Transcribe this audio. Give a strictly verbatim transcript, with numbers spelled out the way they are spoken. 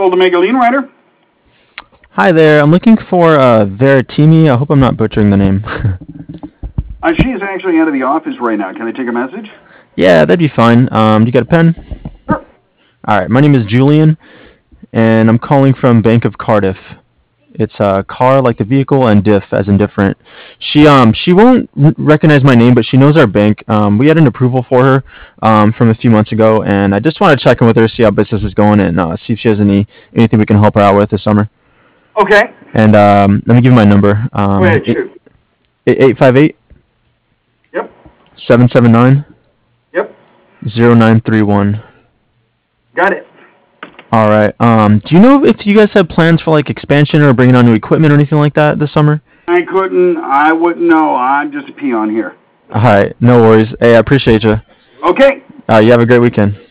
Gold Omega Lean Rider. Hi there. I'm looking for uh, Veritimi. I hope I'm not butchering the name. Uh, she is actually out of the office right now. Can I take a message? Yeah, that'd be fine. Um, do you got a pen? Sure. All right. My name is Julian, and I'm calling from Bank of Cardiff. It's uh, car like the vehicle and diff as in different. She um she won't r- recognize my name, but she knows our bank. Um, we had an approval for her um from a few months ago, and I just want to check in with her, see how business is going, and uh, see if she has any anything we can help her out with this summer. Okay. And um, let me give you my number. Go Um, ahead, shoot. eight five eight Yep. seven seven nine Yep. zero nine three one. Got it. All right. Um, do you know if you guys have plans for like expansion or bringing on new equipment or anything like that this summer? I couldn't. I wouldn't know. I'm just a peon here. All right. No worries. Hey, I appreciate you. Okay. Uh, you have a great weekend.